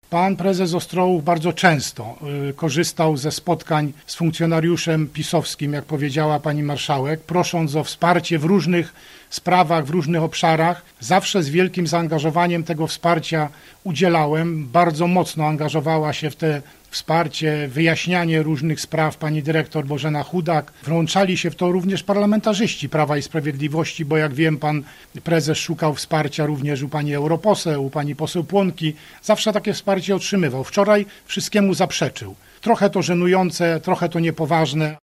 Pan prezes Ostrołów bardzo często korzystał ze spotkań z funkcjonariuszem pisowskim, jak powiedziała pani marszałek, prosząc o wsparcie w różnych sprawach, w różnych obszarach. Zawsze z wielkim zaangażowaniem tego wsparcia udzielałem. Bardzo mocno angażowała się w te wsparcie, wyjaśnianie różnych spraw pani dyrektor Bożena Chudak. Włączali się w to również parlamentarzyści Prawa i Sprawiedliwości, bo jak wiem, pan prezes szukał wsparcia również u pani europoseł, u pani poseł Płonki. Zawsze takie wsparcie otrzymywał. Wczoraj wszystkiemu zaprzeczył. Trochę to żenujące, trochę to niepoważne.